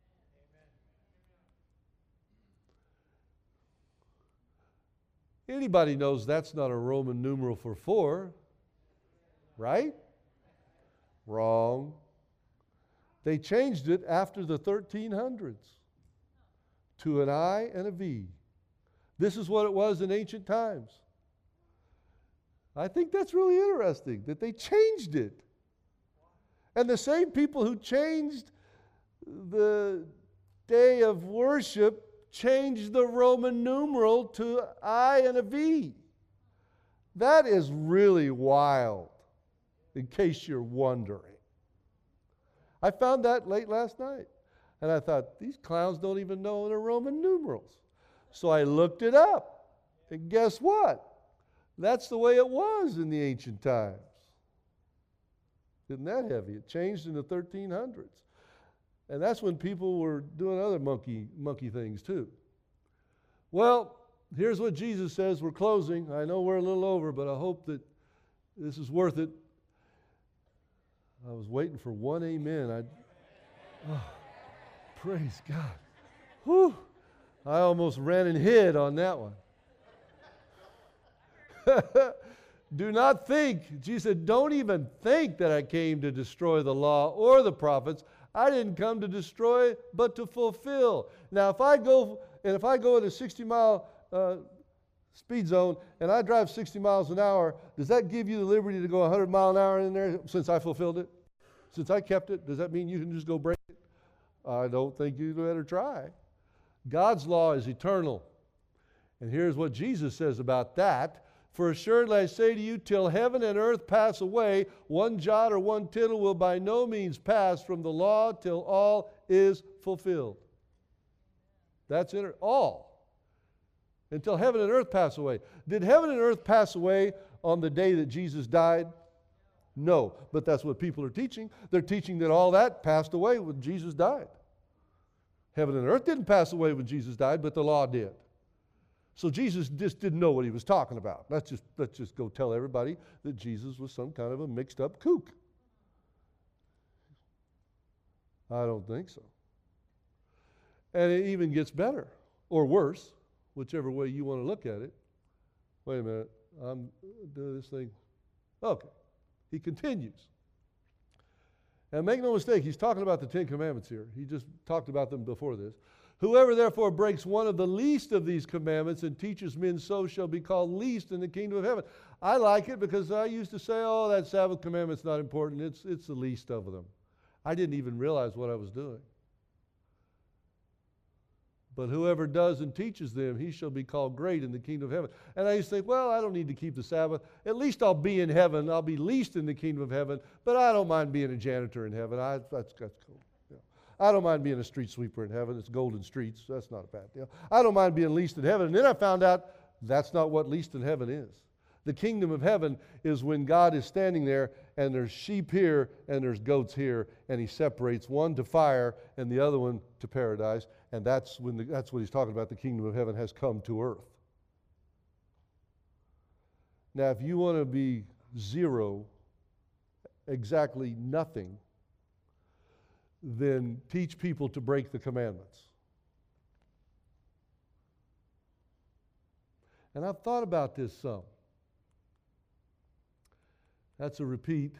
Anybody knows that's not a Roman numeral for 4, right? Wrong. They changed it after the 1300s to an I and a V. This is what it was in ancient times. I think that's really interesting that they changed it. And the same people who changed the day of worship changed the Roman numeral to I and a V. That is really wild, in case you're wondering. I found that late last night. And I thought, these clowns don't even know the Roman numerals. So I looked it up. And guess what? That's the way it was in the ancient times. Isn't that heavy? It changed in the 1300s. And that's when people were doing other monkey things too. Well, here's what Jesus says. We're closing. I know we're a little over, but I hope that this is worth it. I was waiting for one amen. Praise God. Whew. I almost ran and hid on that one. Do not think, Jesus said, don't even think that I came to destroy the law or the prophets. I didn't come to destroy, but to fulfill. Now, if I go in a 60-mile speed zone and I drive 60 miles an hour, does that give you the liberty to go 100 miles an hour in there since I fulfilled it? Since I kept it, does that mean you can just go break it? I don't think you better try. God's law is eternal. And here's what Jesus says about that. For assuredly I say to you, till heaven and earth pass away, one jot or one tittle will by no means pass from the law till all is fulfilled. That's it, all. Until heaven and earth pass away. Did heaven and earth pass away on the day that Jesus died? No, but that's what people are teaching. They're teaching that all that passed away when Jesus died. Heaven and earth didn't pass away when Jesus died, but the law did. So Jesus just didn't know what he was talking about. Let's just go tell everybody that Jesus was some kind of a mixed up kook. I don't think so. And it even gets better or worse, whichever way you want to look at it. Wait a minute, I'm doing this thing. Okay. He continues. And make no mistake, he's talking about the 10 Commandments here. He just talked about them before this. Whoever therefore breaks one of the least of these commandments and teaches men so shall be called least in the kingdom of heaven. I like it because I used to say, oh, that Sabbath commandment's not important. It's the least of them. I didn't even realize what I was doing. But whoever does and teaches them, he shall be called great in the kingdom of heaven. And I used to think, well, I don't need to keep the Sabbath. At least I'll be in heaven. I'll be least in the kingdom of heaven. But I don't mind being a janitor in heaven. That's cool. Yeah. I don't mind being a street sweeper in heaven. It's golden streets. That's not a bad deal. I don't mind being least in heaven. And then I found out that's not what least in heaven is. The kingdom of heaven is when God is standing there and there's sheep here and there's goats here, and he separates one to fire and the other one to paradise. And that's what he's talking about. The kingdom of heaven has come to earth. Now, if you want to be zero, exactly nothing, then teach people to break the commandments. And I've thought about this some. That's a repeat.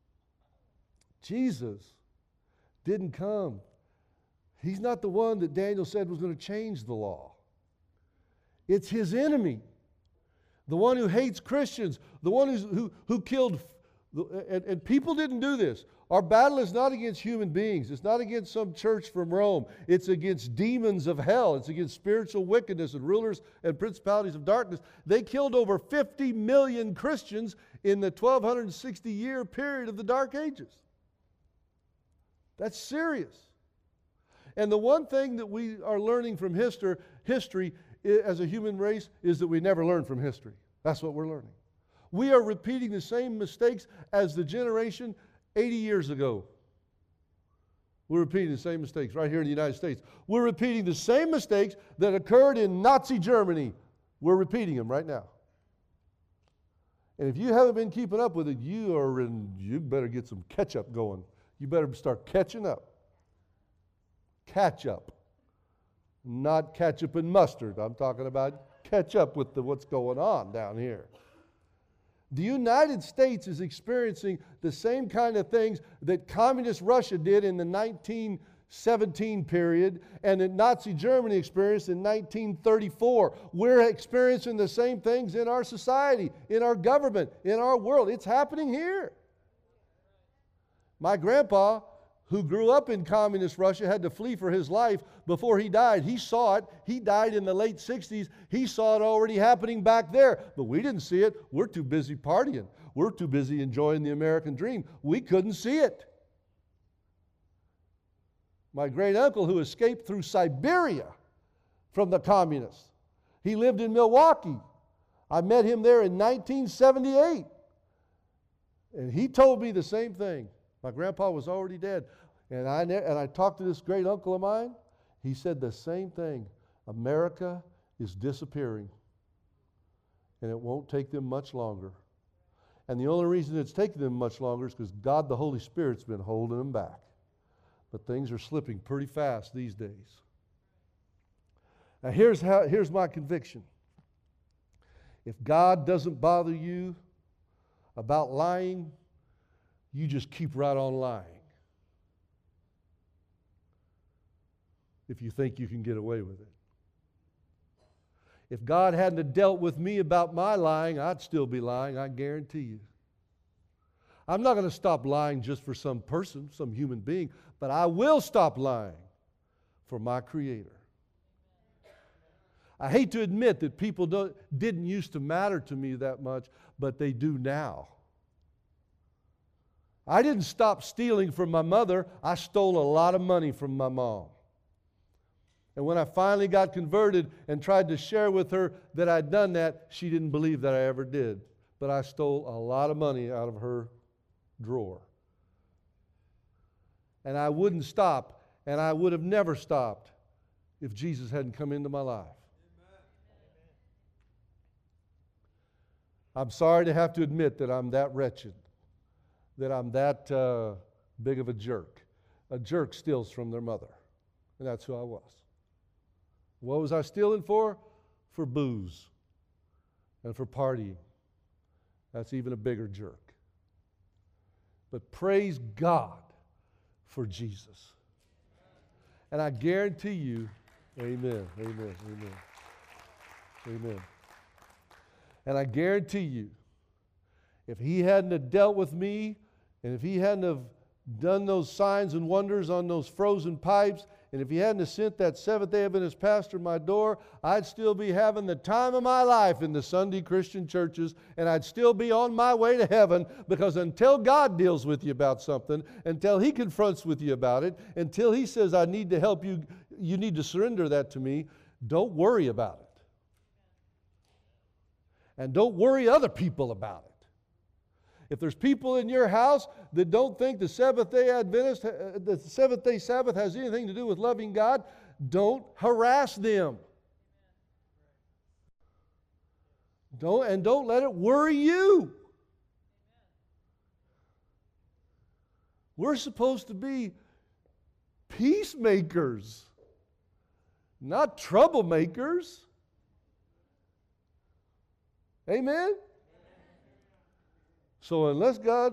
Jesus didn't come. He's not the one that Daniel said was going to change the law. It's his enemy the one who hates Christians, the one who killed, and people didn't do this. Our battle is not against human beings. It's not against some church from Rome. It's against demons of hell. It's against spiritual wickedness and rulers and principalities of darkness. They killed over 50 million Christians in the 1260-year period of the Dark Ages. That's serious. And the one thing that we are learning from history as a human race is that we never learn from history. That's what we're learning. We are repeating the same mistakes as the generation 80 years ago. We're repeating the same mistakes right here in the United States. We're repeating the same mistakes that occurred in Nazi Germany. We're repeating them right now. And if you haven't been keeping up with it, you better get some catch-up going. You better start catching up. Catch up. Not ketchup and mustard. I'm talking about catch up with what's going on down here. The United States is experiencing the same kind of things that communist Russia did in the 1917 period and that Nazi Germany experienced in 1934. We're experiencing the same things in our society, in our government, in our world. It's happening here. My grandpa, who grew up in communist Russia, had to flee for his life before he died. He saw it. He died in the late 60s. He saw it already happening back there. But we didn't see it. We're too busy partying. We're too busy enjoying the American dream. We couldn't see it. My great uncle, who escaped through Siberia from the communists, he lived in Milwaukee. I met him there in 1978. And he told me the same thing. My grandpa was already dead. And I talked to this great uncle of mine. He said the same thing. America is disappearing. And it won't take them much longer. And the only reason it's taking them much longer is because God the Holy Spirit's been holding them back. But things are slipping pretty fast these days. Now here's my conviction. If God doesn't bother you about lying, you just keep right on lying. If you think you can get away with it. If God hadn't dealt with me about my lying, I'd still be lying, I guarantee you. I'm not going to stop lying just for some person, some human being, but I will stop lying for my Creator. I hate to admit that people didn't used to matter to me that much, but they do now. I didn't stop stealing from my mother. I stole a lot of money from my mom. And when I finally got converted and tried to share with her that I'd done that, she didn't believe that I ever did. But I stole a lot of money out of her drawer. And I wouldn't stop, and I would have never stopped if Jesus hadn't come into my life. I'm sorry to have to admit that I'm that wretched, that I'm that big of a jerk. A jerk steals from their mother, and that's who I was. What was I stealing for? For booze and for partying. That's even a bigger jerk. But praise God for Jesus. And I guarantee you, amen, amen, amen, amen. And I guarantee you, if He hadn't have dealt with me, and if He hadn't have done those signs and wonders on those frozen pipes, and if He hadn't have sent that Seventh-day Adventist pastor to my door, I'd still be having the time of my life in the Sunday Christian churches, and I'd still be on my way to heaven, because until God deals with you about something, until He confronts with you about it, until He says, I need to help you, you need to surrender that to me, don't worry about it. And don't worry other people about it. If there's people in your house that don't think the Seventh-day Adventist, the Seventh-day Sabbath has anything to do with loving God, don't harass them. Don't let it worry you. We're supposed to be peacemakers, not troublemakers. Amen? So unless God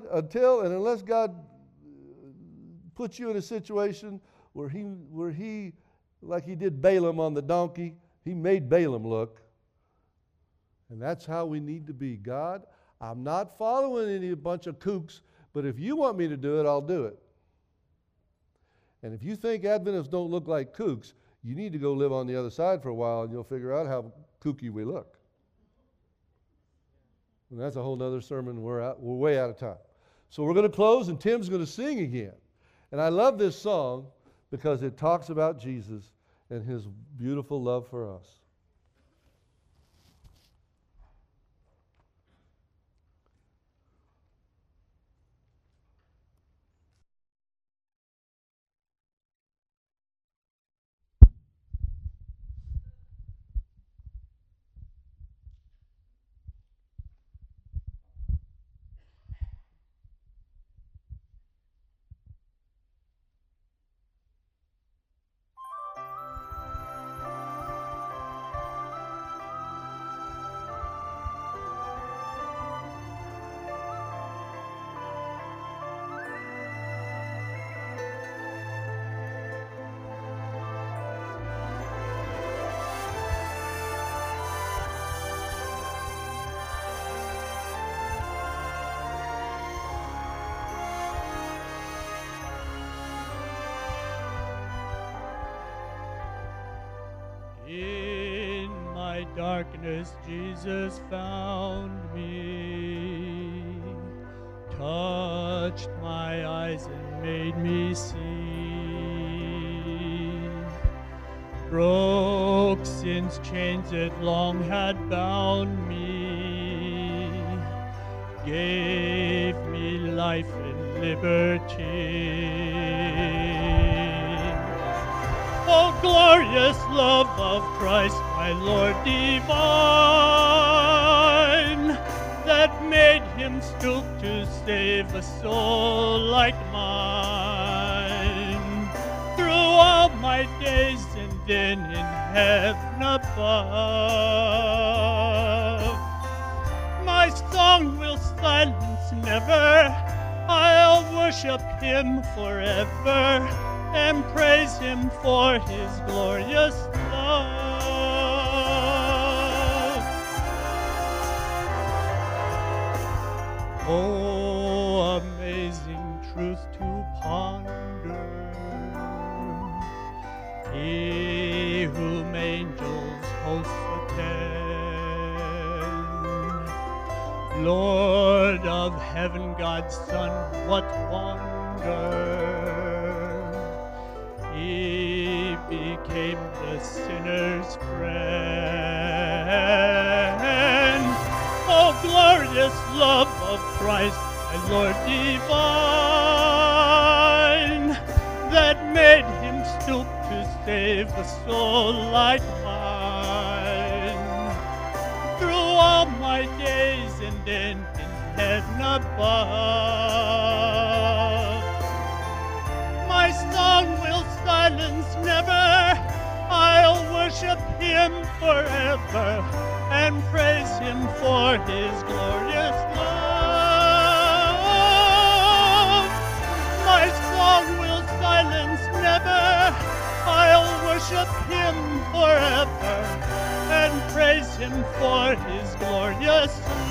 puts you in a situation where he, like He did Balaam on the donkey, He made Balaam look. And that's how we need to be. God, I'm not following any bunch of kooks, but if you want me to do it, I'll do it. And if you think Adventists don't look like kooks, you need to go live on the other side for a while and you'll figure out how kooky we look. And that's a whole other sermon. We're way out of time. So we're going to close and Tim's going to sing again. And I love this song because it talks about Jesus and his beautiful love for us. In my darkness, Jesus found me, touched my eyes and made me see, broke sin's chains that long had bound me, gave me life and liberty. Oh, glorious love of Christ, my Lord divine, that made him stoop to save a soul like mine. Through all my days and then in heaven above, my song will silence never. I'll worship him forever and praise him for his glorious love. Oh, amazing truth to ponder. He whom angels hosts attend, Lord of heaven, God's Son, what wonder. He became the sinner's friend. Oh, glorious love of Christ, my Lord divine, that made him stoop to save a soul like mine. Through all my days and then in heaven above, my song will silence never. I'll worship him forever and praise him for his glorious love. My song will silence never. I'll worship him forever and praise him for his glorious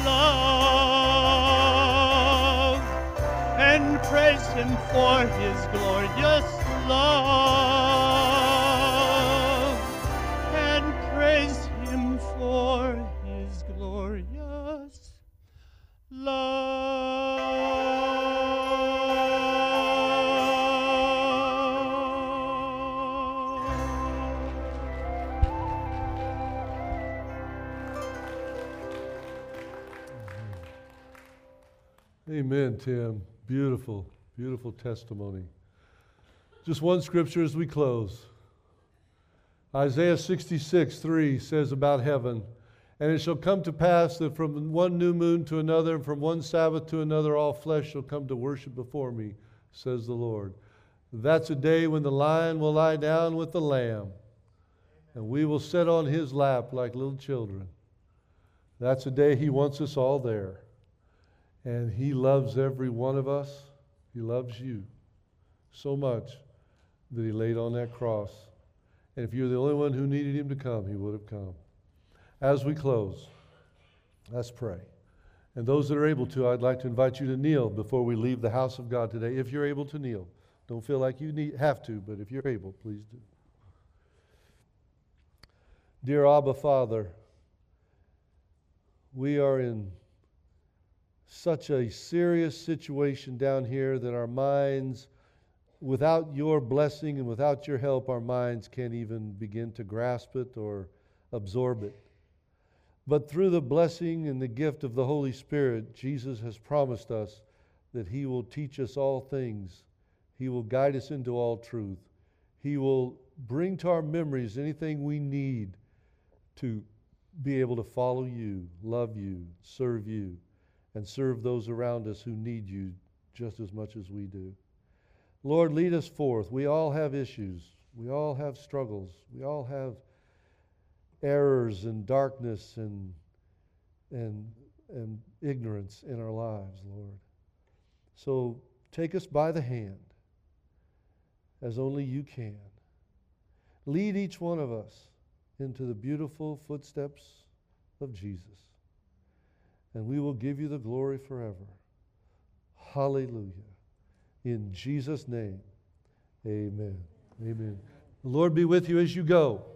love. And praise him for his glorious love. And praise him for his glorious love. Amen, Tim. Beautiful, beautiful testimony. Just one scripture as we close. Isaiah 66:3 says about heaven, "And it shall come to pass that from one new moon to another, and from one Sabbath to another, all flesh shall come to worship before me, says the Lord." That's a day when the lion will lie down with the lamb, and we will sit on his lap like little children. That's a day he wants us all there. And he loves every one of us. He loves you so much that he laid on that cross. And if you're the only one who needed him to come, he would have come. As we close, Let's pray. And those that are able to, I'd like to invite you to kneel before we leave the house of God today, if you're able to kneel. Don't feel like you have to, but if you're able, please do. Dear Abba Father, we are in such a serious situation down here that our minds, without your blessing and without your help, our minds can't even begin to grasp it or absorb it. But through the blessing and the gift of the Holy Spirit, Jesus has promised us that He will teach us all things. He will guide us into all truth. He will bring to our memories anything we need to be able to follow you, love you, and serve those around us who need you just as much as we do. Lord, lead us forth. We all have issues. We all have struggles. We all have errors and darkness and ignorance in our lives, Lord. So take us by the hand as only you can. Lead each one of us into the beautiful footsteps of Jesus. And we will give you the glory forever. Hallelujah. In Jesus' name, amen. Amen. The Lord be with you as you go.